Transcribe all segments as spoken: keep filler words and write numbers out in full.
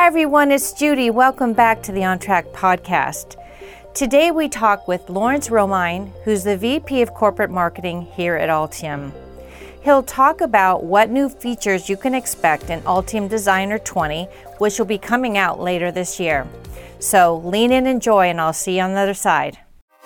everyone, it's Judy. Welcome back to the On Track podcast. Today we talk with Lawrence Romine, who's the V P of Corporate Marketing here at Altium. He'll talk about what new features you can expect in Altium Designer twenty, which will be coming out later this year. So lean in, enjoy, and I'll see you on the other side.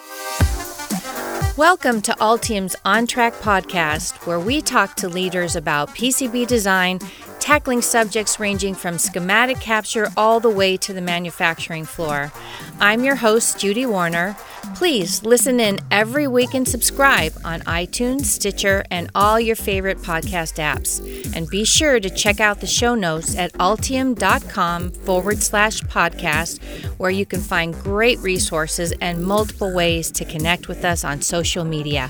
Welcome to Altium's On Track podcast, where we talk to leaders about P C B design, tackling subjects ranging from schematic capture all the way to the manufacturing floor. I'm your host, Judy Warner. Please listen in every week and subscribe on iTunes, Stitcher, and all your favorite podcast apps. And be sure to check out the show notes at altium.com forward slash podcast, where you can find great resources and multiple ways to connect with us on social media.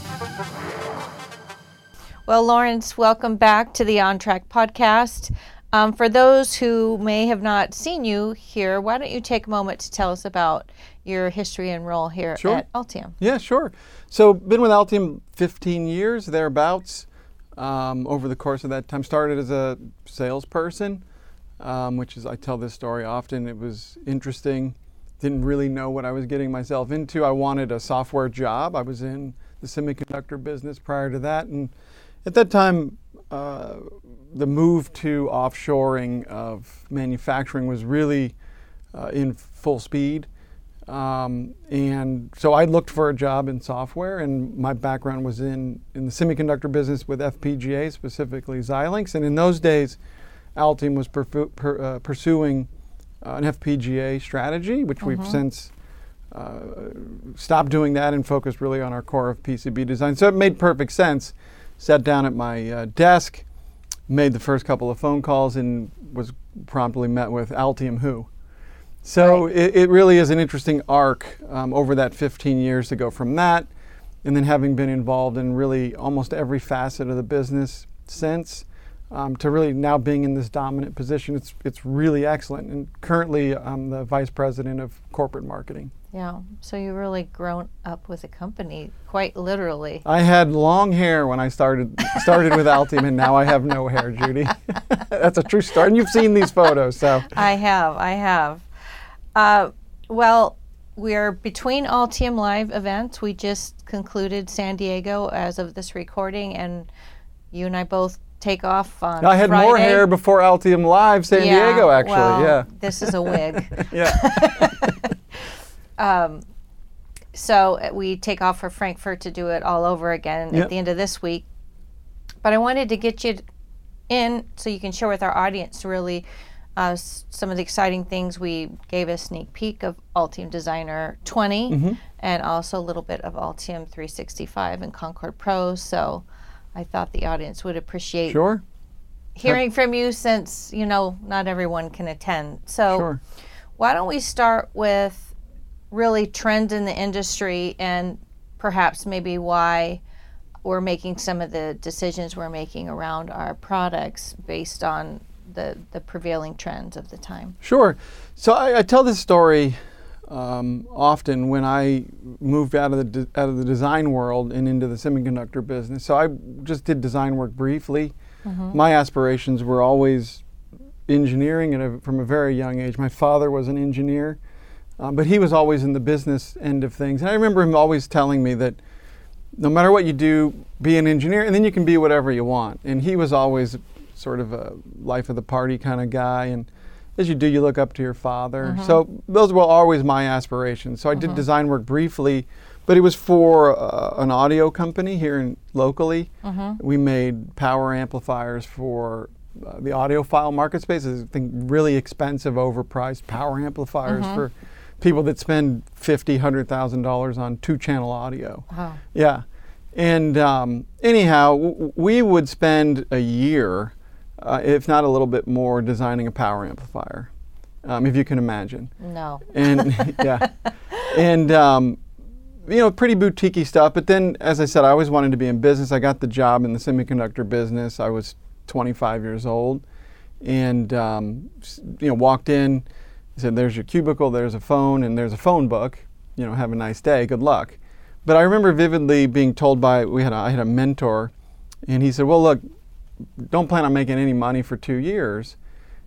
Well, Lawrence, welcome back to the On Track podcast. Um, for those who may have not seen you here, why don't you take a moment to tell us about your history and role here Sure. at Altium? Yeah, sure. So been with Altium fifteen years, thereabouts. Um, over the course of that time, started as a salesperson, um, which is, I tell this story often. It was interesting. Didn't really know what I was getting myself into. I wanted a software job. I was in the semiconductor business prior to that, and at that time, uh, the move to offshoring of manufacturing was really uh, in full speed. Um, and so I looked for a job in software, and my background was in, in the semiconductor business with F P G A, specifically Xilinx. And in those days, Altium was perfu- per, uh, pursuing uh, an F P G A strategy, which mm-hmm. we've since uh, stopped doing that and focused really on our core of P C B design. So it made perfect sense. Sat down at my uh, desk, made the first couple of phone calls, and was promptly met with Altium who. So right. it, it really is an interesting arc um, over that fifteen years to go from that, and then having been involved in really almost every facet of the business since, um, to really now being in this dominant position. It's it's really excellent. And currently I'm the Vice President of Corporate Marketing. Yeah, so you've really grown up with the company, quite literally. I had long hair when I started started with Altium, and now I have no hair, Judy. That's a true story, and you've seen these photos, so. I have, I have. Uh, well, we're between Altium Live events. We just concluded San Diego as of this recording, and you and I both take off on I had Friday. more hair before Altium Live San yeah, Diego, actually, well, yeah. This is a wig. yeah. Um, so we take off for Frankfurt to do it all over again yep. at the end of this week. But I wanted to get you in so you can share with our audience really uh, s- some of the exciting things. We gave a sneak peek of Altium Designer twenty mm-hmm. and also a little bit of Altium three sixty-five and Concord Pro. So I thought the audience would appreciate sure. hearing from you, since, you know, not everyone can attend. So sure. why don't we start with really trends in the industry and perhaps maybe why we're making some of the decisions we're making around our products based on the, the prevailing trends of the time. Sure. So I, I tell this story um, often when I moved out of the de- out of the design world and into the semiconductor business. So I just did design work briefly. Mm-hmm. My aspirations were always engineering, and a, from a very young age. My father was an engineer. Um, but he was always in the business end of things. And I remember him always telling me that no matter what you do, be an engineer, and then you can be whatever you want. And he was always sort of a life of the party kind of guy. And as you do, you look up to your father. Mm-hmm. So those were always my aspirations. So I did mm-hmm. design work briefly, but it was for uh, an audio company here in, locally. Mm-hmm. We made power amplifiers for uh, the audiophile market space. I think really expensive, overpriced power amplifiers mm-hmm. for people that spend fifty, hundred thousand dollars on two-channel audio. Wow. Yeah, and um, anyhow, w- we would spend a year, uh, if not a little bit more, designing a power amplifier, um, if you can imagine. No. And yeah, and um, you know, pretty boutiquey stuff. But then, as I said, I always wanted to be in business. I got the job in the semiconductor business. I was twenty-five years old, and um, you know, walked in. He said, there's your cubicle, there's a phone, and there's a phone book. You know, have a nice day, good luck. But I remember vividly being told by, we had a, I had a mentor, and he said, well, look, don't plan on making any money for two years.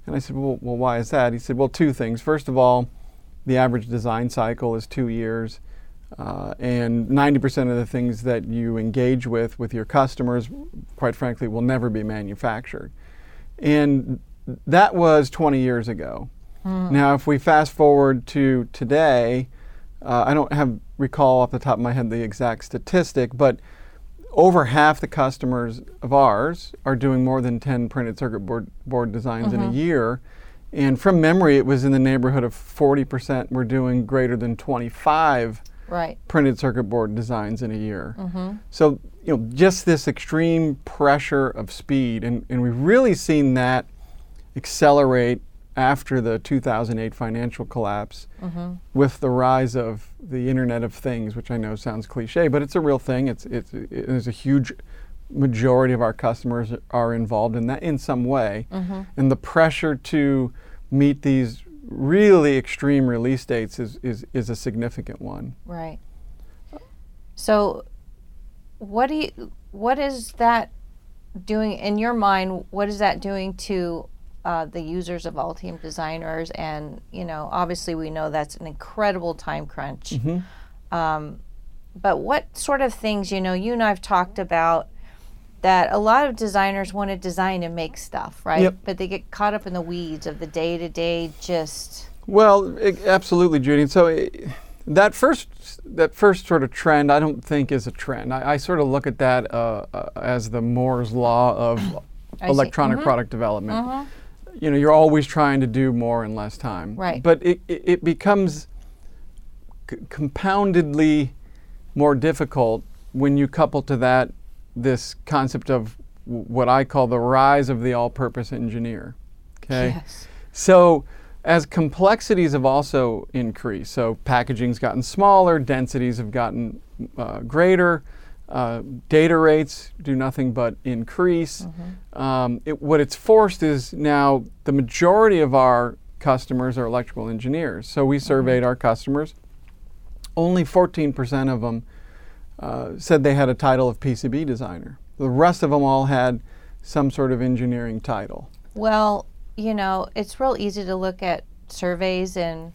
And I said, well, well, why is that? He said, well, two things. First of all, the average design cycle is two years. Uh, and ninety percent of the things that you engage with with your customers, quite frankly, will never be manufactured. And that was twenty years ago. Mm. Now, if we fast forward to today, uh, I don't have recall off the top of my head the exact statistic, but over half the customers of ours are doing more than ten printed circuit board, board designs mm-hmm. in a year. And from memory, it was in the neighborhood of forty percent were doing greater than twenty-five right. printed circuit board designs in a year. Mm-hmm. So, you know, just this extreme pressure of speed, and, and we've really seen that accelerate after the two thousand eight financial collapse mm-hmm. with the rise of the Internet of Things, which I know sounds cliche, but it's a real thing. It's, it's, it, there's a huge majority of our customers are involved in that in some way. Mm-hmm. And the pressure to meet these really extreme release dates is, is, is a significant one. Right. So what do you, what is that doing in your mind? What is that doing to uh, the users of Altium Designers? And, you know, obviously we know that's an incredible time crunch. Mm-hmm. Um, but what sort of things, you know, you and I have talked about that a lot of designers want to design and make stuff, right? Yep. But they get caught up in the weeds of the day-to-day just... Well, it, absolutely, Judy. And so it, that first that first sort of trend, I don't think is a trend. I, I sort of look at that uh, uh, as the Moore's law of electronic mm-hmm. product development. Mm-hmm. You know, you're always trying to do more in less time. Right. But it, it, it becomes c- compoundedly more difficult when you couple to that this concept of w- what I call the rise of the all-purpose engineer. Okay. Yes. So as complexities have also increased, so packaging's gotten smaller, densities have gotten uh, greater, uh, data rates do nothing but increase. Mm-hmm. Um, it, what it's forced is now the majority of our customers are electrical engineers. So we surveyed mm-hmm. our customers. Only fourteen percent of them Uh, said they had a title of P C B designer. The rest of them all had some sort of engineering title. Well, you know, it's real easy to look at surveys and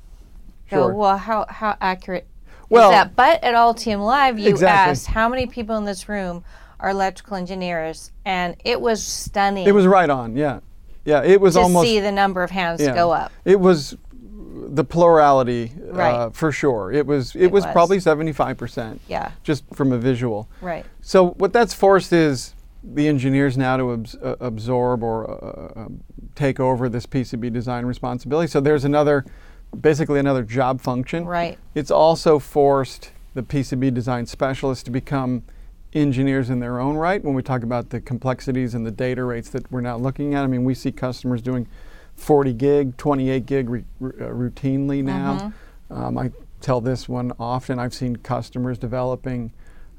Sure. go, well, how, how accurate well, is that? But at Altium Live, you exactly. asked how many people in this room are electrical engineers, and it was stunning. It was right on, yeah. Yeah, it was to almost... see the number of hands yeah, go up. It was the plurality, right. uh, for sure. It was it, it was, was probably seventy-five percent, yeah. just from a visual. Right. So what that's forced is the engineers now to abs- uh, absorb or uh, uh, take over this P C B design responsibility. So there's another, basically another job function. Right. It's also forced the P C B design specialists to become engineers in their own right when we talk about the complexities and the data rates that we're now looking at. I mean, we see customers doing forty gig, twenty-eight gig re- r- uh, routinely now. Mm-hmm. Um, I tell this one often. I've seen customers developing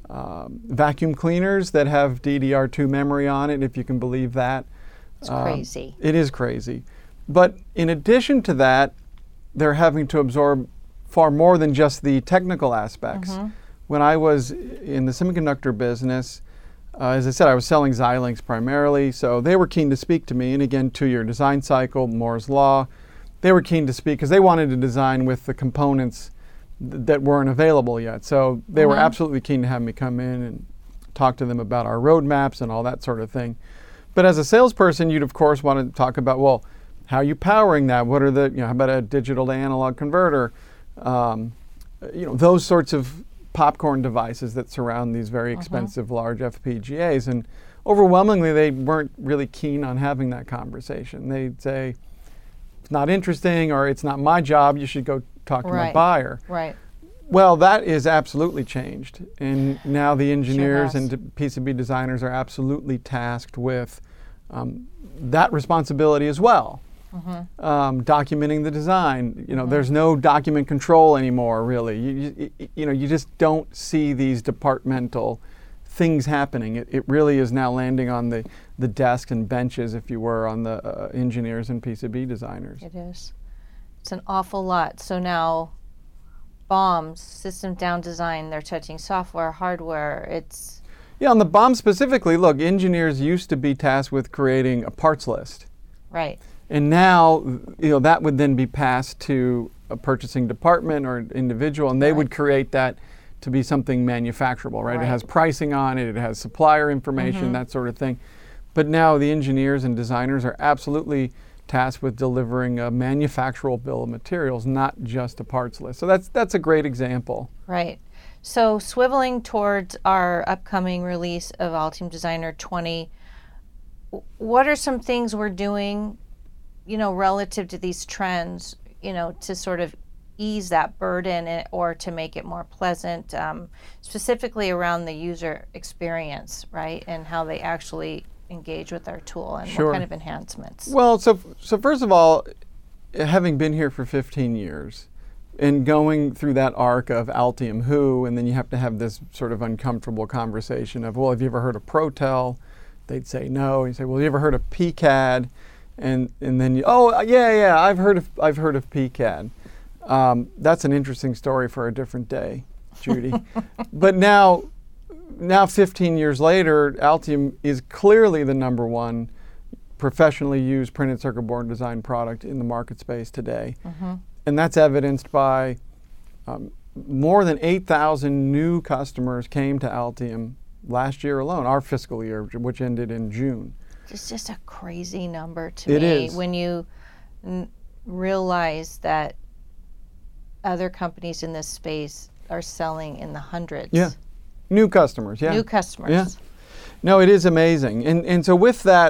um, vacuum cleaners that have D D R two memory on it, if you can believe that. It's um, crazy. It is crazy. But in addition to that, they're having to absorb far more than just the technical aspects. Mm-hmm. When I was in the semiconductor business, Uh, as I said, I was selling Xilinx primarily, so they were keen to speak to me. And again, two-year design cycle, Moore's Law. They were keen to speak because they wanted to design with the components th- that weren't available yet. So they mm-hmm. were absolutely keen to have me come in and talk to them about our roadmaps and all that sort of thing. But as a salesperson, you'd of course want to talk about, well, how are you powering that? What are the, you know, how about a digital to analog converter? Um, you know, those sorts of popcorn devices that surround these very expensive uh-huh. large F P G As, and overwhelmingly they weren't really keen on having that conversation. They'd say, it's not interesting, or it's not my job, you should go talk to right. my buyer. Right. Well, that is absolutely changed, and now the engineers Sure and d- P C B designers are absolutely tasked with um, that responsibility as well. Mm-hmm. Um, documenting the design, you know, mm-hmm. there's no document control anymore, really. You, you, you know, you just don't see these departmental things happening. It, it really is now landing on the, the desks and benches, if you were, on the uh, engineers and P C B designers. It is. It's an awful lot. So now, B O Ms, system down design, they're touching software, hardware. It's yeah. On the B O M specifically, look, engineers used to be tasked with creating a parts list. Right. And now, you know, that would then be passed to a purchasing department or an individual, and they Right. would create that to be something manufacturable, right? Right. It has pricing on it, it has supplier information, Mm-hmm. that sort of thing. But now the engineers and designers are absolutely tasked with delivering a manufacturable bill of materials, not just a parts list. So that's that's a great example. Right. So swiveling towards our upcoming release of Altium Designer twenty, w- what are some things we're doing, you know, relative to these trends, you know, to sort of ease that burden and, or to make it more pleasant, um, specifically around the user experience, right? And how they actually engage with our tool and Sure. what kind of enhancements. Well, so so first of all, having been here for fifteen years and going through that arc of Altium who, and then you have to have this sort of uncomfortable conversation of, well, have you ever heard of ProTel? They'd say no. You say, well, have you ever heard of P CAD? And and then you, oh yeah yeah I've heard of I've heard of P CAD. Um, that's an interesting story for a different day, Judy. But now, now fifteen years later, Altium is clearly the number one professionally used printed circuit board design product in the market space today. Mm-hmm. And that's evidenced by um, more than eight thousand new customers came to Altium last year alone, our fiscal year, which ended in June. It's just a crazy number to It me is. when you n- realize that other companies in this space are selling in the hundreds. Yeah. New customers, yeah. New customers. Yeah. No, it is amazing. And and so with that,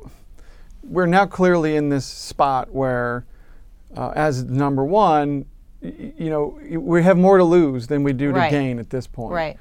we're now clearly in this spot where, uh, as number one, y- you know, we have more to lose than we do Right. to gain at this point. Right.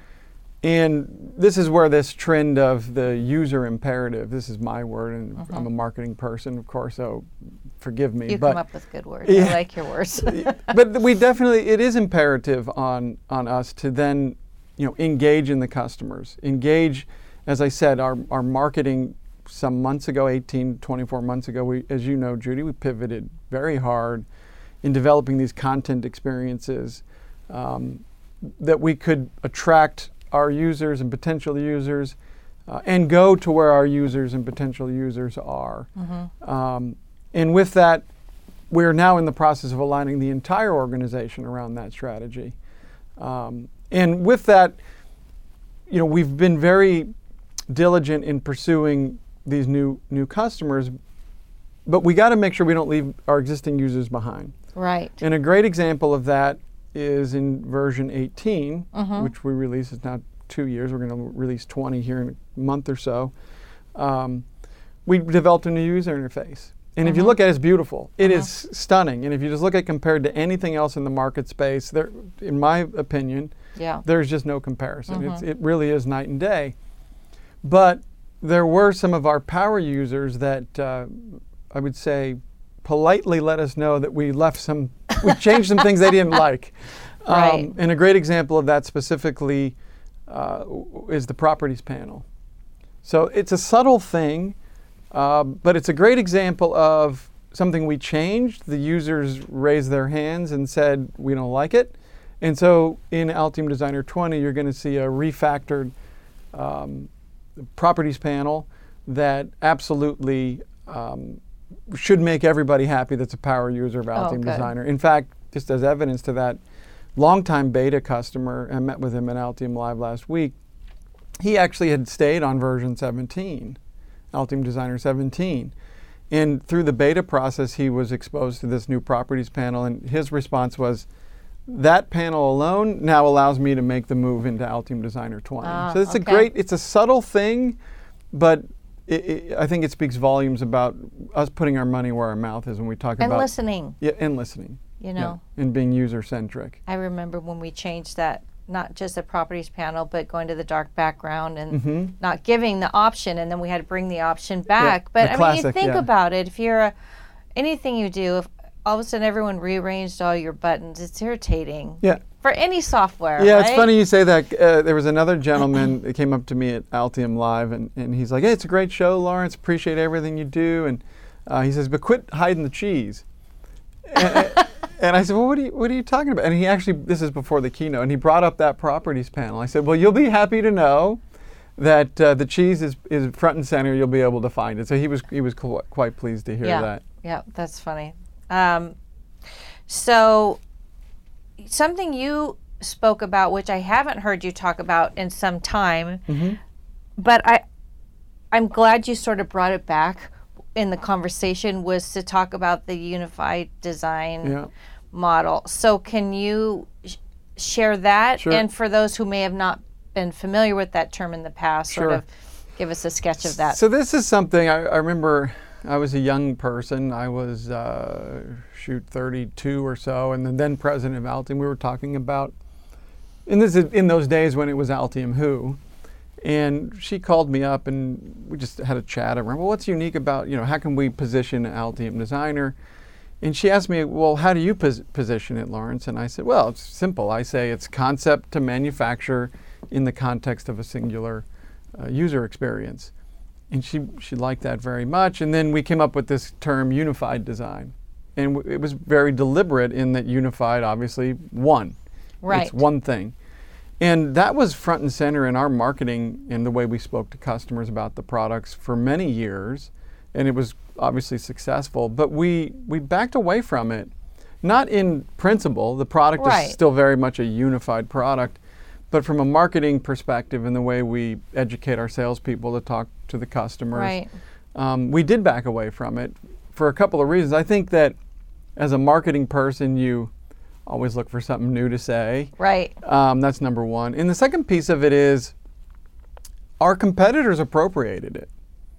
And this is where this trend of the user imperative, this is my word, and Mhm. I'm a marketing person, of course, so forgive me. You but come up with good words. Yeah. I like your words. but we definitely, it is imperative on on us to then, you know, engage in the customers. Engage, as I said, our, our marketing some months ago, eighteen, twenty-four months ago, we, as you know, Judy, we pivoted very hard in developing these content experiences um, that we could attract our users and potential users uh, and go to where our users and potential users are. Mm-hmm. Um, and with that, we're now in the process of aligning the entire organization around that strategy. Um, and with that, you know, we've been very diligent in pursuing these new new customers, but we got to make sure we don't leave our existing users behind. Right. And a great example of that is in version eighteen, Mhm. which we released, it's now two years. We're going to release twenty here in a month or so. Um, we developed a new user interface. And if you Mhm. look at it, it's beautiful. It Mhm. is stunning. And if you just look at it compared to anything else in the market space, there, in my opinion, Yeah. there's just no comparison. It's, Mhm. it really is night and day. But there were some of our power users that uh, I would say politely let us know that we left some, we changed some things they didn't like. Um, Right. And a great example of that specifically uh, w- is the properties panel. So it's a subtle thing, uh, but it's a great example of something we changed. The users raised their hands and said, we don't like it. And so in Altium Designer twenty, you're going to see a refactored um, properties panel that absolutely um, should make everybody happy that's a power user of Altium good. Designer. In fact, just as evidence to that, longtime beta customer, I met with him at Altium Live last week, he actually had stayed on version seventeen, Altium Designer seventeen. And through the beta process, he was exposed to this new properties panel, and his response was, that panel alone now allows me to make the move into Altium Designer twenty. Ah, so it's a okay. great, it's a subtle thing, but it, it, I think it speaks volumes about us putting our money where our mouth is when we talk And about listening, yeah, and listening, you know. yeah, and being user centric. I remember when we changed that, not just the properties panel, but going to the dark background and hmm not giving the option, and then we had to bring the option back. the but I mean, you classic, think yeah. about it. If you're a, anything you do, if all of a sudden everyone rearranged all your buttons, it's irritating. Yeah. For any software. Yeah, right? it's funny you say that. Uh, there was another gentleman that came up to me at Altium Live, and, and he's like, hey, it's a great show, Lawrence. Appreciate everything you do. And uh, he says, but quit hiding the cheese. and, and I said, well, what are, you, what are you talking about? And he actually, this is before the keynote, and he brought up that properties panel. I said, well, you'll be happy to know that uh, the cheese is, is front and center. You'll be able to find it. So he was he was qu- quite pleased to hear yeah. that. Yeah, that's funny. Um, so something you spoke about, which I haven't heard you talk about in some time, Mm-hmm. but I, I'm glad you sort of brought it back in the conversation, was to talk about the unified design Yeah. model. So can you sh- share that? Sure. And for those who may have not been familiar with that term in the past, sort Sure. of give us a sketch of that. So this is something I, I remember. I was a young person. I was uh, shoot thirty-two or so, and the then president of Altium. We were talking about, and this is in those days when it was Altium Who, and she called me up and we just had a chat around. Well, what's unique about, you know, how can we position Altium Designer? And she asked me, well, how do you pos- position it, Lawrence? And I said, well, it's simple. I say it's concept to manufacture in the context of a singular uh, user experience. And she, she liked that very much. And then we came up with this term, unified design. And w- it was very deliberate in that unified, obviously, one. Right. It's one thing. And that was front and center in our marketing and the way we spoke to customers about the products for many years. And it was obviously successful. But we, we backed away from it. Not in principle. The product Right. is still very much a unified product. But from a marketing perspective and the way we educate our salespeople to talk to the customers, Right. um, we did back away from it for a couple of reasons. I think that as a marketing person, you always look for something new to say. Right. Um, that's number one. And the second piece of it is our competitors appropriated it.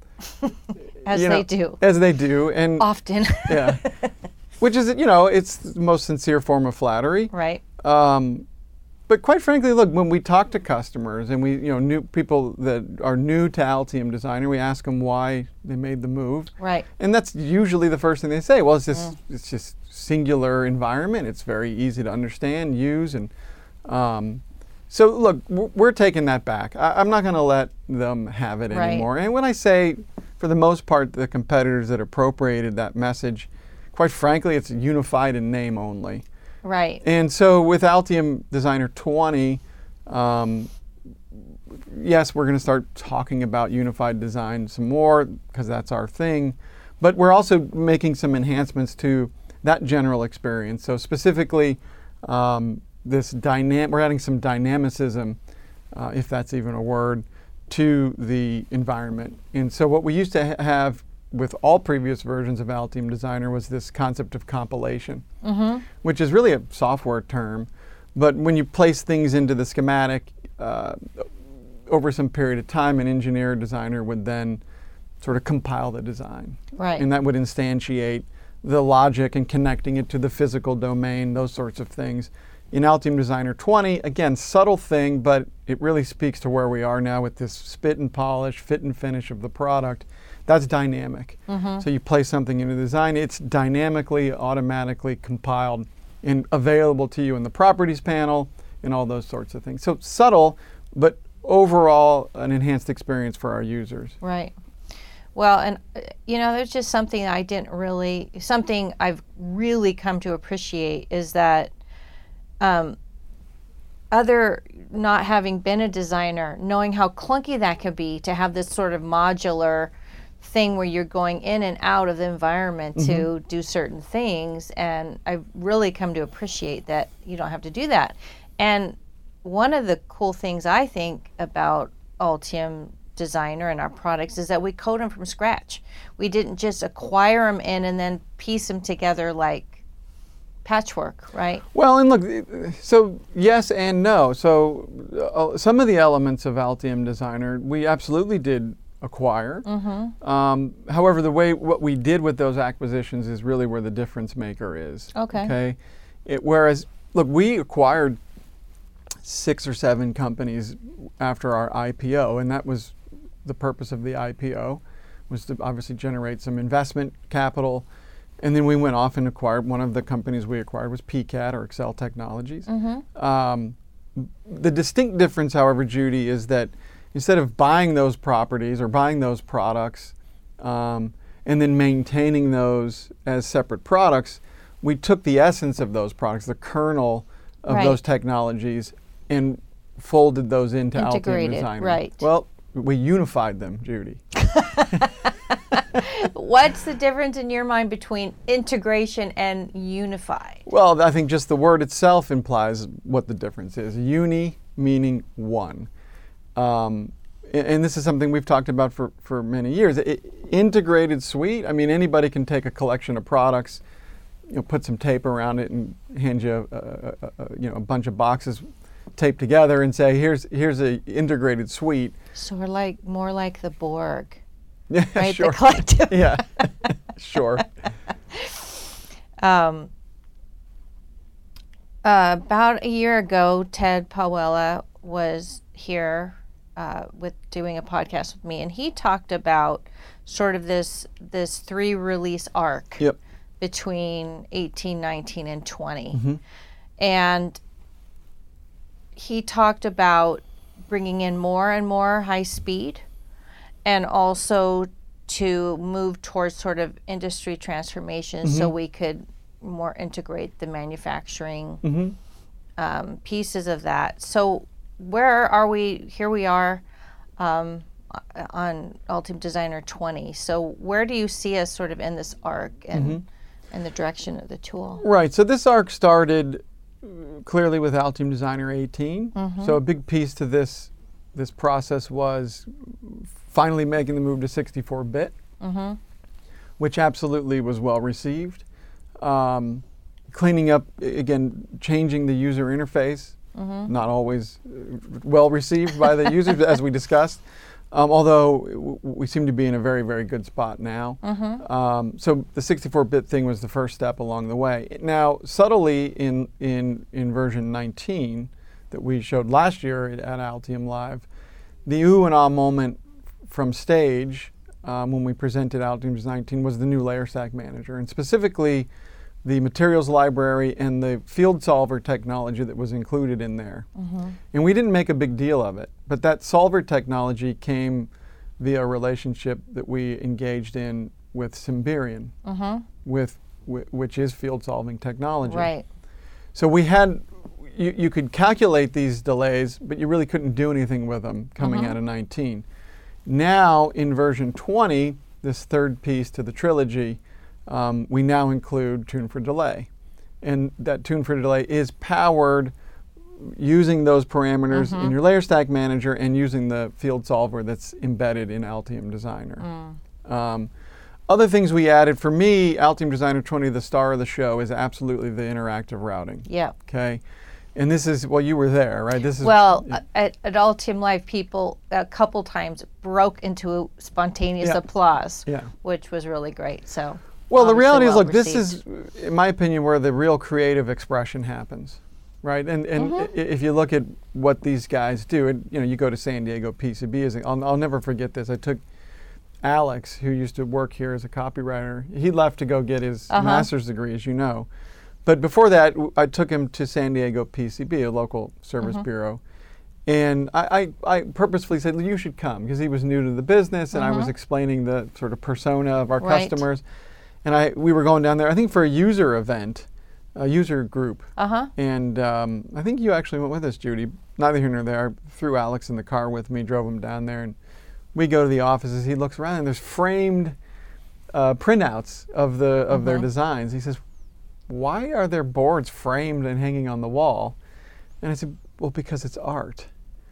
As You they know, do. As they do. And Often. yeah. Which is, you know, it's the most sincere form of flattery. Right. Um, but quite frankly, look, when we talk to customers and we, you know, new people that are new to Altium Designer, we ask them why they made the move. Right. And that's usually the first thing they say. Well, it's just mm. it's just singular environment. It's very easy to understand, use, and um, so look, we're, we're taking that back. I, I'm not going to let them have it Right. anymore. And when I say, for the most part, the competitors that appropriated that message, quite frankly, it's unified in name only. Right. And so with Altium Designer twenty, um, yes, we're going to start talking about unified design some more because that's our thing. But we're also making some enhancements to that general experience. So specifically, um, this dynam- we're adding some dynamicism, uh, if that's even a word, to the environment. And so what we used to ha- have with all previous versions of Altium Designer was this concept of compilation, Mm-hmm. which is really a software term. But when you place things into the schematic, uh, over some period of time, an engineer or designer would then sort of compile the design. Right. And that would instantiate the logic and connecting it to the physical domain, those sorts of things. In Altium Designer twenty, again, subtle thing, but it really speaks to where we are now with this spit and polish, fit and finish of the product. That's dynamic. Mm-hmm. So you place something into the design, it's dynamically, automatically compiled and available to you in the properties panel and all those sorts of things. So subtle, but overall an enhanced experience for our users. Right. Well, and uh, you know, there's just something I didn't really, something I've really come to appreciate is that um, other, not having been a designer, knowing how clunky that could be to have this sort of modular thing where you're going in and out of the environment Mm-hmm. to do certain things, and I've really come to appreciate that you don't have to do that. And one of the cool things I think about Altium Designer and our products is that we code them from scratch. We didn't just acquire them in and then piece them together like patchwork, right? Well, and look, so yes and no. So uh, some of the elements of Altium Designer we absolutely did acquire. Mm-hmm. Um, however, the way what we did with those acquisitions is really where the difference maker is. Okay. Okay. It, whereas, look, we acquired six or seven companies after our I P O, and that was the purpose of the I P O, was to obviously generate some investment capital. And then we went off and acquired, one of the companies we acquired was P C A T or Excel Technologies. Mm-hmm. Um, the distinct difference, however, Judy, is that instead of buying those properties or buying those products um, and then maintaining those as separate products, we took the essence of those products, the kernel of Right. those technologies, and folded those into Altium Integrated, Designer. right. Well, we unified them, Judy. What's the difference in your mind between integration and unified? Well, I think just the word itself implies what the difference is. Uni meaning one. Um, and, and this is something we've talked about for, for many years. It, integrated suite, I mean, anybody can take a collection of products, you know, put some tape around it and hand you a, a, a, a, you know, a bunch of boxes taped together and say, here's here's a integrated suite. So we're like more like the Borg. Yeah, right? sure. The collective. Yeah, sure. Um, uh, about a year ago, Ted Pawella was here uh, with doing a podcast with me, and he talked about sort of this this three release arc Yep. between eighteen, nineteen, and twenty, Mm-hmm. and he talked about bringing in more and more high speed, and also to move towards sort of industry transformation, Mm-hmm. so we could more integrate the manufacturing Mm-hmm. um, pieces of that. So where are we? Here we are um, on Altium Designer twenty. So where do you see us sort of in this arc and, Mm-hmm. and the direction of the tool? Right. So this arc started clearly with Altium Designer eighteen. Mm-hmm. So a big piece to this this process was finally making the move to sixty-four bit, Mm-hmm. which absolutely was well received. Um, cleaning up, again, changing the user interface, Mm-hmm. not always uh, well received by the users, as we discussed. Um, although w- we seem to be in a very, very good spot now. Mm-hmm. Um, so the sixty-four bit thing was the first step along the way. Now, subtly in, in, in version nineteen that we showed last year at, at Altium Live, the ooh and ah moment from stage um, when we presented Altium nineteen was the new Layer Stack Manager, and specifically the materials library and the field solver technology that was included in there. Mm-hmm. And we didn't make a big deal of it, but that solver technology came via a relationship that we engaged in with Symbian, Mm-hmm. with, wh- which is field solving technology. Right. So we had, you, you could calculate these delays, but you really couldn't do anything with them coming Mhm. out of nineteen. Now in version twenty, this third piece to the trilogy, um, we now include Tune for Delay. And that Tune for Delay is powered using those parameters Mhm. in your layer stack manager and using the field solver that's embedded in Altium Designer. Mm. Um, other things we added, for me, Altium Designer twenty, the star of the show, is absolutely the interactive routing. Yeah. Okay, and this is, well, you were there, right? This is Well, yeah. uh, at, at Altium Live, people a couple times broke into spontaneous Yeah. applause, Yeah. which was really great. So, Well, the obviously reality is, well look, this received. is, in my opinion, where the real creative expression happens, right? And and Mhm. i- if you look at what these guys do, and you know, you go to San Diego P C B, as a, I'll, I'll never forget this. I took Alex, who used to work here as a copywriter. He left to go get his Uh-huh. master's degree, as you know. But before that, w- I took him to San Diego P C B, a local service Mhm. bureau. And I, I, I purposefully said, you should come, because he was new to the business, and I was Mhm. explaining the sort of persona of our Right. customers. And I, we were going down there, I think, for a user event, a user group. Uh huh. And um, I think you actually went with us, Judy. Neither here nor there. I threw Alex in the car with me, drove him down there, and we go to the offices. He looks around, and there's framed uh, printouts of the of their Mhm. designs. He says, "Why are their boards framed and hanging on the wall?" And I said, "Well, because it's art."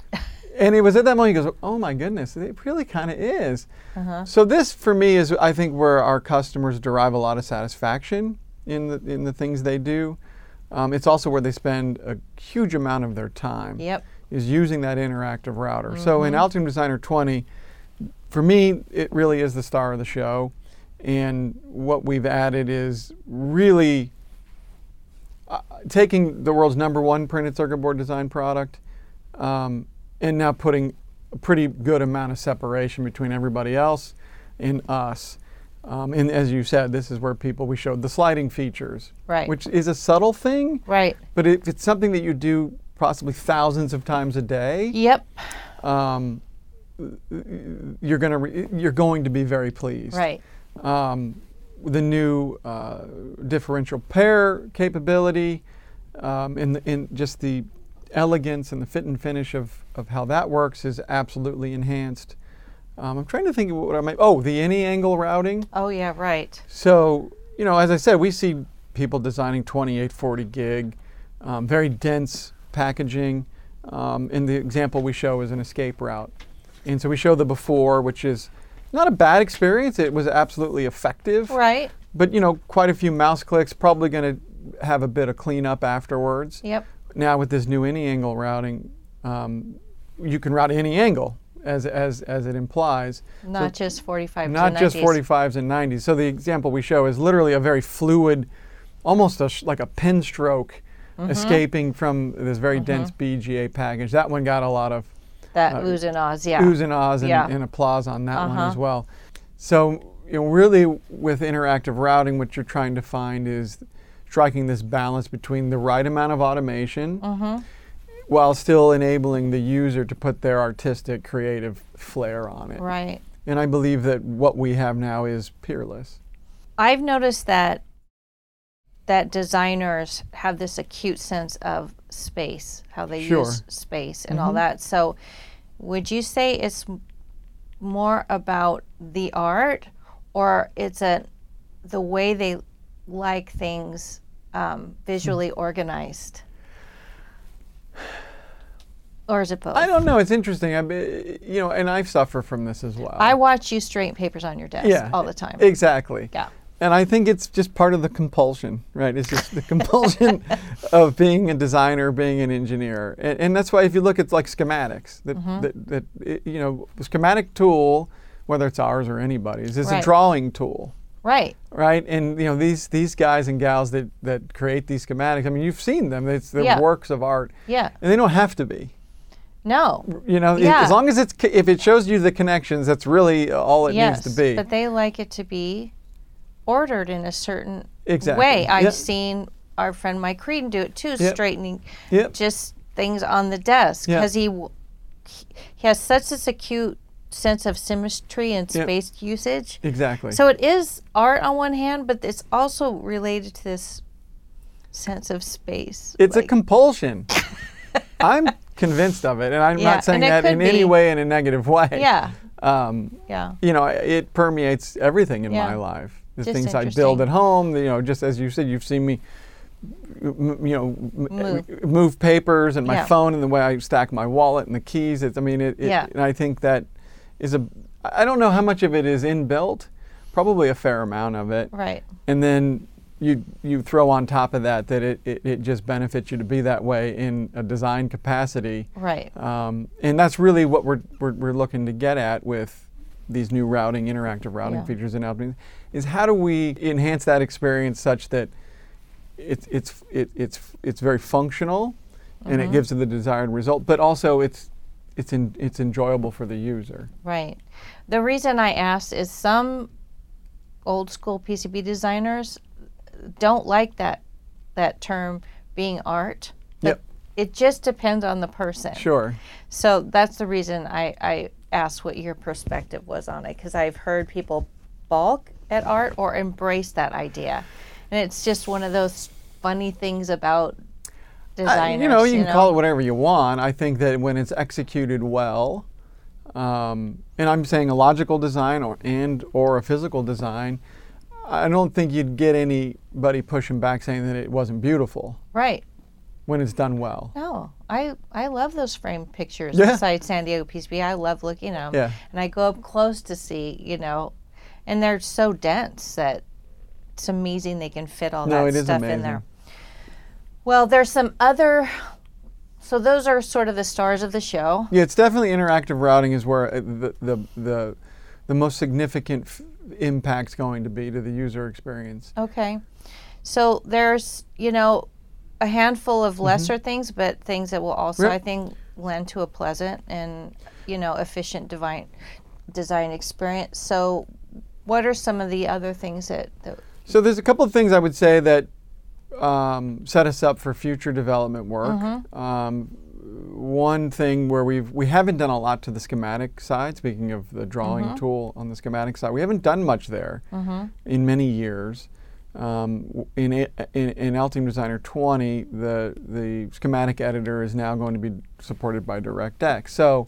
And it was at that moment he goes, "Oh my goodness, it really kind of is." Uh-huh. So this, for me, is I think where our customers derive a lot of satisfaction in the in the things they do. Um, it's also where they spend a huge amount of their time. Yep. Is using that interactive router. So in Mhm. Altium Designer twenty, for me, it really is the star of the show. And what we've added is really uh, taking the world's number one printed circuit board design product um, and now putting a pretty good amount of separation between everybody else and us. Um, and as you said, this is where people, we showed the sliding features, Right. which is a subtle thing, Right. but if it's something that you do possibly thousands of times a day, Yep. um, you're gonna re- you're going to be very pleased. Right. Um, the new uh, differential pair capability, um, in the, in just the elegance and the fit and finish of, of how that works is absolutely enhanced. Um, I'm trying to think of what I might, oh, the any angle routing. Oh yeah, right. So, you know, as I said, we see people designing twenty-eight forty gig, um, very dense packaging. Um, and the example we show is an escape route. And so we show the before, which is not a bad experience. It was absolutely effective. Right. But, you know, quite a few mouse clicks, probably going to have a bit of cleanup afterwards. Yep. Now with this new any angle routing, um, you can route any angle as as as it implies. Not so just forty-five to not nineties. just forty-fives and nineties. So the example we show is literally a very fluid, almost a sh like a pen stroke mm-hmm. escaping from this very mm-hmm. dense B G A package. That one got a lot of that uh, oohs and ahs, yeah. oohs and ahs and, yeah. and applause on that uh-huh. one as well. So you know, really with interactive routing, what you're trying to find is striking this balance between the right amount of automation mm-hmm. while still enabling the user to put their artistic, creative flair on it. Right. And I believe that what we have now is peerless. I've noticed that that designers have this acute sense of space, how they Sure. use space and mm-hmm. all that. So would you say it's more about the art, or it's a the way they like things um, visually mm. organized? Or is it both? I don't know. It's interesting. I, you know, and I suffer from this as well. I watch you straighten papers on your desk yeah, all the time. Exactly. Yeah. And I think it's just part of the compulsion, right? It's just the compulsion of being a designer, being an engineer. And, and that's why if you look at like schematics, that, mm-hmm. that, that it, you know, the schematic tool, whether it's ours or anybody's, is right. a drawing tool. Right. Right. And you know, these these guys and gals that, that create these schematics, I mean, you've seen them. It's they're yeah. works of art. Yeah. And they don't have to be. No. You know, yeah. as long as it's if it shows you the connections, that's really all it yes, needs to be. But they like it to be ordered in a certain exactly. way. I've yep. seen our friend Mike Creedon do it too, yep. straightening yep. just things on the desk because yep. he he has such this acute sense of symmetry and yep. space usage. Exactly. So it is art on one hand, but it's also related to this sense of space. It's like, a compulsion. I'm convinced of it, and I'm yeah, not saying that in be. any way in a negative way. Yeah. Um, yeah. You know, it permeates everything in yeah. my life. The Just things I build at home, you know, just as you said, you've seen me, m- you know, move, m- move papers and my yeah. phone and the way I stack my wallet and the keys. It's, I mean, it, it yeah. and I think that is a, I don't know how much of it is inbuilt, probably a fair amount of it. Right. And then you you throw on top of that that it, it, it just benefits you to be that way in a design capacity. Right. Um, and that's really what we're, we're we're looking to get at with these new routing, interactive routing yeah. features in Alpine, is how do we enhance that experience such that it's it's it, it's it's very functional, and mm-hmm. it gives the desired result, but also it's it's in, it's enjoyable for the user. Right. The reason I asked is some old school P C B designers don't like that that term being art. Yep. It just depends on the person. Sure. So that's the reason I, I asked what your perspective was on it, because I've heard people balk at art or embrace that idea. And it's just one of those funny things about designers. Uh, you know, you, you can know? call it whatever you want. I think that when it's executed well, um, and I'm saying a logical design or and or a physical design, I don't think you'd get anybody pushing back saying that it wasn't beautiful. Right. When it's done well. No, I I love those framed pictures yeah. inside San Diego P C B. I love looking at them. Yeah. And I go up close to see, you know, and they're so dense that it's amazing they can fit all no, that it is stuff amazing. in there. Well, there's some other, so those are sort of the stars of the show. Yeah, it's definitely interactive routing is where the the the, the most significant f- impact's going to be to the user experience. Okay. So there's, you know, a handful of lesser mm-hmm. things, but things that will also, yep. I think, lend to a pleasant and, you know, efficient divine, design experience. So what are some of the other things that... that so there's a couple of things I would say that um, set us up for future development work. Mm-hmm. Um, one thing where we've, we haven't done a lot to the schematic side, speaking of the drawing mm-hmm. tool on the schematic side, we haven't done much there mm-hmm. in many years. Um, in, in, in Altium Designer twenty, the, the schematic editor is now going to be supported by DirectX. So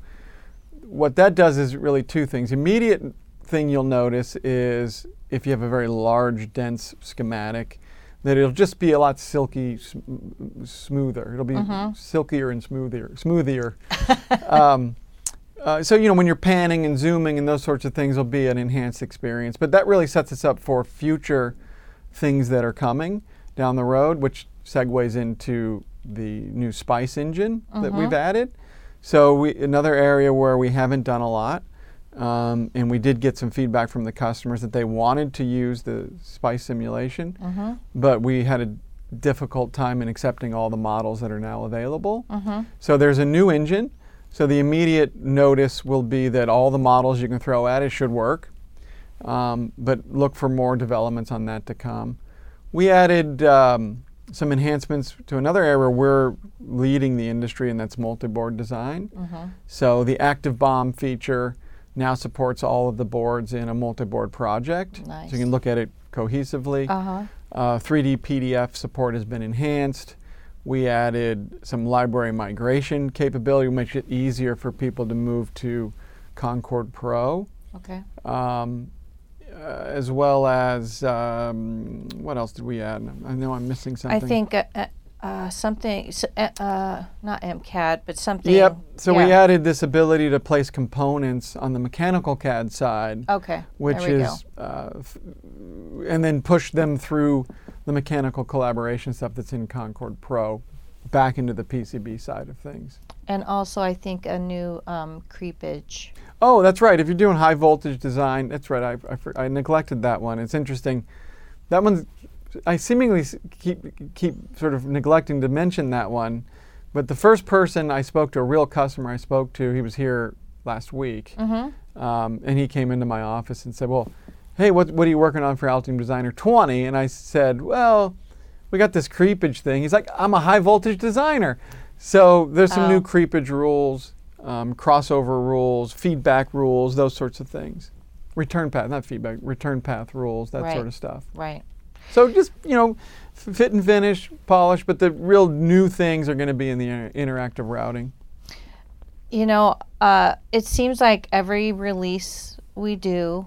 what that does is really two things. Immediate thing you'll notice is if you have a very large, dense schematic, that it'll just be a lot silky, sm smoother. It'll be mm-hmm. silkier and smoother. smoothier. um, uh, so, you know, when you're panning and zooming and those sorts of things, will be an enhanced experience. But that really sets us up for future things that are coming down the road, which segues into the new Spice engine mm-hmm. that we've added. So we, another area where we haven't done a lot, um, and we did get some feedback from the customers that they wanted to use the Spice simulation, mm-hmm. but we had a difficult time in accepting all the models that are now available. Mm-hmm. So there's a new engine. So the immediate notice will be that all the models you can throw at it should work. Um, but look for more developments on that to come. We added um, some enhancements to another area where we're leading the industry, and that's multi-board design. Mm-hmm. So the Active BOM feature now supports all of the boards in a multi-board project. Nice. So you can look at it cohesively. Uh-huh. Uh, three D P D F support has been enhanced. We added some library migration capability, which makes it easier for people to move to Concord Pro. Okay. Um, Uh, as well as, um, what else did we add? I know I'm missing something. I think uh, uh, something, uh, not MCAD, but something. Yep. So yeah. we added this ability to place components on the mechanical C A D side. Okay. Which there we is, uh, f and then push them through the mechanical collaboration stuff that's in Concord Pro back into the P C B side of things. And also, I think a new um, creepage. Oh, that's right. If you're doing high voltage design, that's right. I, I, I neglected that one. It's interesting. That one's, I seemingly keep, keep sort of neglecting to mention that one. But the first person I spoke to, a real customer I spoke to, he was here last week. Mm-hmm. um, and he came into my office and said, well, hey, what, what are you working on for Altium Designer twenty? And I said, well, we got this creepage thing. He's like, I'm a high voltage designer. So there's some oh. new creepage rules. Um, crossover rules, feedback rules, those sorts of things. Return path, not feedback, return path rules, that right. sort of stuff. Right. So just, you know, f fit and finish, polish, but the real new things are going to be in the inter interactive routing. You know, uh, it seems like every release we do,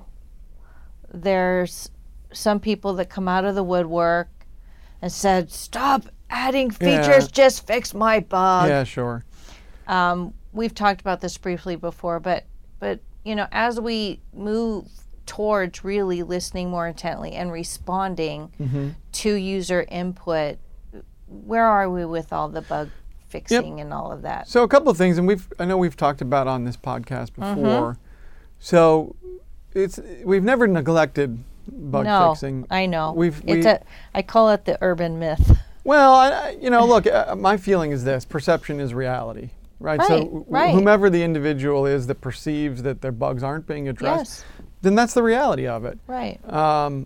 there's some people that come out of the woodwork and said, stop adding features, yeah. just fix my bug. Yeah, sure. Um, we've talked about this briefly before, but, but you know, as we move towards really listening more intently and responding mm-hmm. to user input, where are we with all the bug fixing yep. and all of that? So a couple of things, and we've I know we've talked about on this podcast before. Mm-hmm. So it's we've never neglected bug no, fixing. I know. We've it's we, a I call it the urban myth. Well, I, you know, look, uh, my feeling is this: perception is reality. Right, right, so right. whomever the individual is that perceives that their bugs aren't being addressed, yes. then that's the reality of it. Right. Um,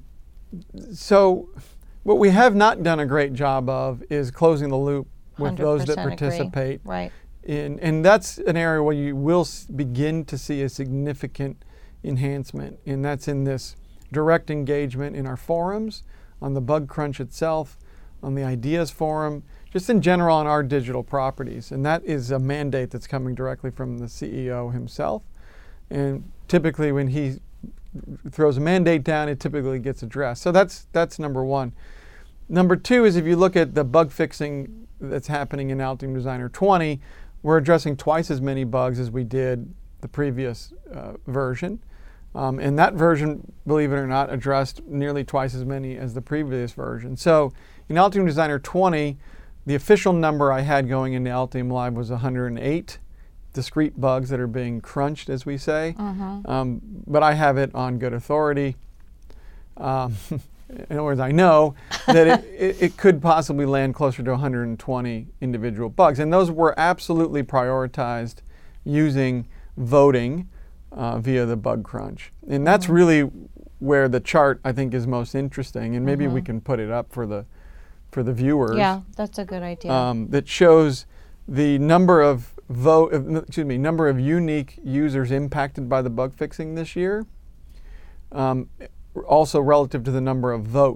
so what we have not done a great job of is closing the loop with those that participate. Agree. Right. In, and that's an area where you will s begin to see a significant enhancement, and that's in this direct engagement in our forums, on the Bug Crunch itself, on the Ideas Forum, just in general on our digital properties. And that is a mandate that's coming directly from the C E O himself. And typically when he throws a mandate down, it typically gets addressed. So that's, that's number one. Number two is if you look at the bug fixing that's happening in Altium Designer twenty, we're addressing twice as many bugs as we did the previous uh, version. Um, and that version, believe it or not, addressed nearly twice as many as the previous version. So in Altium Designer twenty, the official number I had going into Altium Live was one hundred eight discrete bugs that are being crunched, as we say. Mm-hmm. um, but I have it on good authority. Um, in other words, I know that it, it, it could possibly land closer to one hundred twenty individual bugs. And those were absolutely prioritized using voting uh, via the Bug Crunch. And that's mm-hmm. really where the chart, I think, is most interesting. And maybe mm-hmm. we can put it up for the for the viewers. Yeah, that's a good idea. Um, that shows the number of vote, excuse me, number of unique users impacted by the bug fixing this year. Um, also relative to the number of votes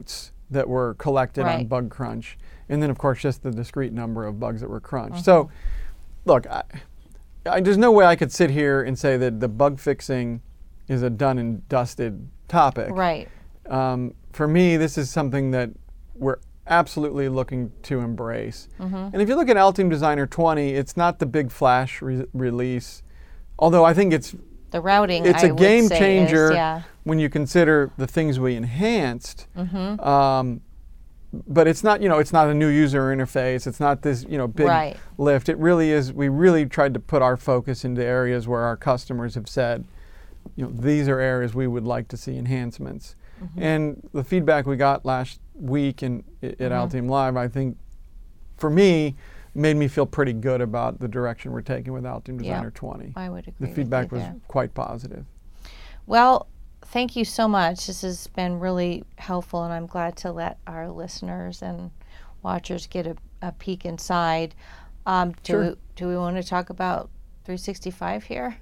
that were collected Right. on Bug Crunch. And then, of course, just the discrete number of bugs that were crunched. Mm-hmm. So, look, I, I, there's no way I could sit here and say that the bug fixing is a done and dusted topic. Right. Um, for me, this is something that we're absolutely looking to embrace. Mm-hmm. And if you look at Altium Designer twenty, it's not the big flash re- release, although I think it's the routing. It's I a game would say changer is, yeah. when you consider the things we enhanced. Mm-hmm. Um, but it's not, you know, it's not a new user interface. It's not this, you know, big right. lift. It really is. We really tried to put our focus into areas where our customers have said, you know, these are areas we would like to see enhancements. Mm-hmm. And the feedback we got last week in, at mm-hmm. Altium Live, I think, for me, made me feel pretty good about the direction we're taking with Altium Designer yeah, twenty. I would agree. The feedback with was you there. quite positive. Well, thank you so much. This has been really helpful, and I'm glad to let our listeners and watchers get a, a peek inside. Um, do, sure. we, do we want to talk about three sixty-five here?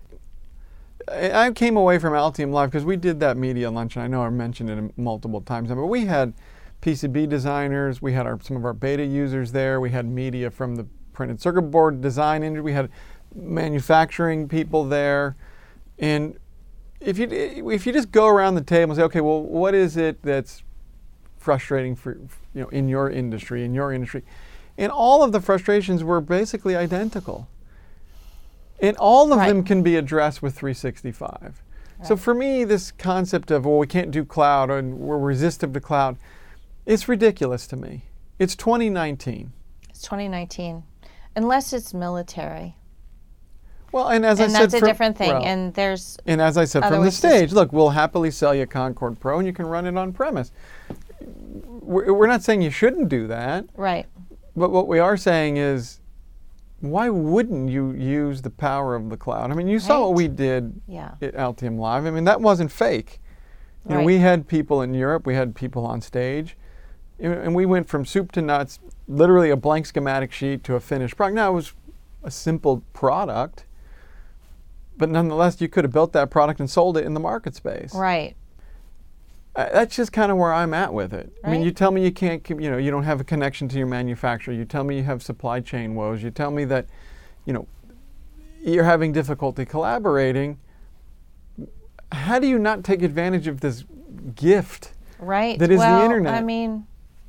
I came away from Altium Live because we did that media luncheon. I know I mentioned it multiple times, but we had P C B designers, we had our, some of our beta users there, we had media from the printed circuit board design industry, we had manufacturing people there. And if you if you just go around the table and say, okay, well, what is it that's frustrating for, you know, in your industry, in your industry? And all of the frustrations were basically identical. And all of right. them can be addressed with three sixty-five. Right. So for me, this concept of, well, we can't do cloud and we're resistive to cloud, it's ridiculous to me. It's twenty nineteen. It's twenty nineteen, unless it's military. Well, and as and I said, that's a from, different thing. well, and there's and as I said from the stage, look, we'll happily sell you a Concorde Pro, and you can run it on premise. We're, we're not saying you shouldn't do that, right? But what we are saying is, why wouldn't you use the power of the cloud? I mean, you saw right. what we did yeah. at Altium Live. I mean, that wasn't fake. You right. know, we had people in Europe, we had people on stage, and we went from soup to nuts, literally a blank schematic sheet to a finished product. Now, it was a simple product, but nonetheless, you could have built that product and sold it in the market space. Right. Uh, that's just kind of where I'm at with it. Right. I mean, you tell me you can't, you know, you don't have a connection to your manufacturer. You tell me you have supply chain woes. You tell me that, you know, you're having difficulty collaborating. How do you not take advantage of this gift right. that is well, the internet? I mean,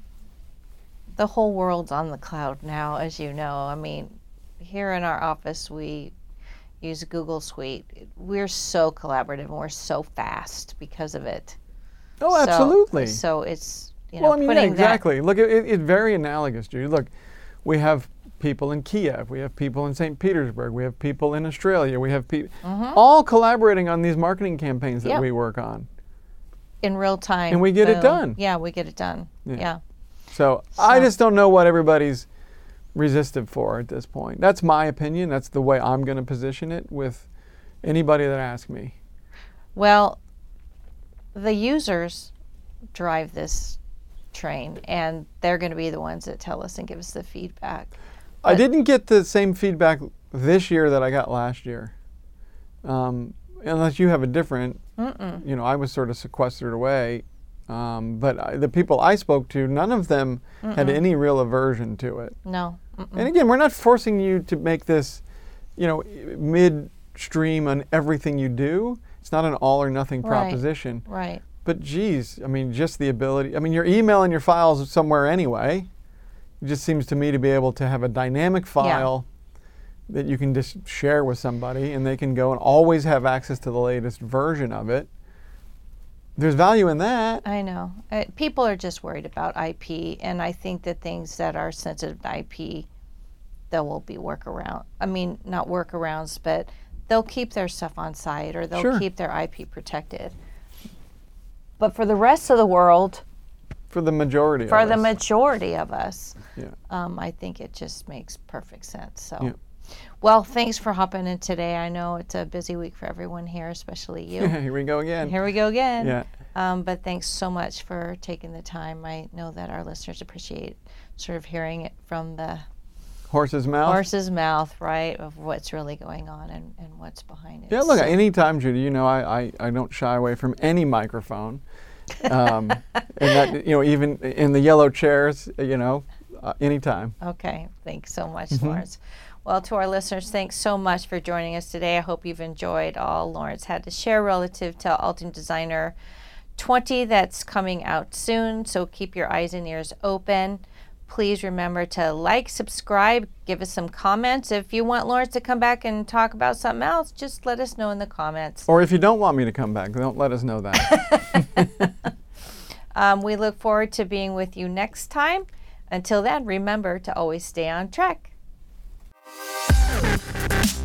the whole world's on the cloud now, as you know. I mean, here in our office, we use Google Suite. We're so collaborative and we're so fast because of it. Oh, so, absolutely. So it's, you know, well, I mean, yeah, putting exactly. that Look, it, it's very analogous, Judy. Look, we have people in Kiev, we have people in Saint Petersburg, we have people in Australia, we have people mm-hmm. all collaborating on these marketing campaigns that yep. we work on. In real time. And we get boom. it done. Yeah, we get it done. Yeah. yeah. So, so I just don't know what everybody's resistive for at this point. That's my opinion. That's the way I'm going to position it with anybody that asks me. Well, the users drive this train, and they're going to be the ones that tell us and give us the feedback. But I didn't get the same feedback this year that I got last year. Um, unless you have a different, Mm-mm. you know, I was sort of sequestered away. Um, but I, the people I spoke to, none of them Mm-mm. had any real aversion to it. No. Mm-mm. And again, we're not forcing you to make this, you know, midstream on everything you do. It's not an all or nothing Right. proposition. Right. But geez, I mean, just the ability, I mean, your email and your files are somewhere anyway. It just seems to me to be able to have a dynamic file yeah. that you can just share with somebody, and they can go and always have access to the latest version of it. There's value in that. I know. Uh, people are just worried about I P, and I think that things that are sensitive to I P, there will be workaround. I mean, not workarounds, but they'll keep their stuff on site, or they'll Sure. keep their I P protected. But for the rest of the world, For the majority for of the us. majority of us, Yeah. um, I think it just makes perfect sense. So, Yeah. well, thanks for hopping in today. I know it's a busy week for everyone here, especially you. Here we go again. Here we go again. Yeah. Um, but thanks so much for taking the time. I know that our listeners appreciate sort of hearing it from the Horse's mouth. horse's mouth, right, of what's really going on and, and what's behind it. Yeah, look, So- anytime, Judy, you know, I, I, I don't shy away from any microphone. Um, and that, you know, even in the yellow chairs, you know, uh, anytime. Okay, thanks so much, Mm-hmm. Lawrence. Well, to our listeners, thanks so much for joining us today. I hope you've enjoyed all Lawrence had to share relative to Ultium Designer twenty that's coming out soon. So keep your eyes and ears open. Please remember to like, subscribe, give us some comments. If you want Lawrence to come back and talk about something else, just let us know in the comments. Or if you don't want me to come back, don't let us know that. um, we look forward to being with you next time. Until then, remember to always stay on track.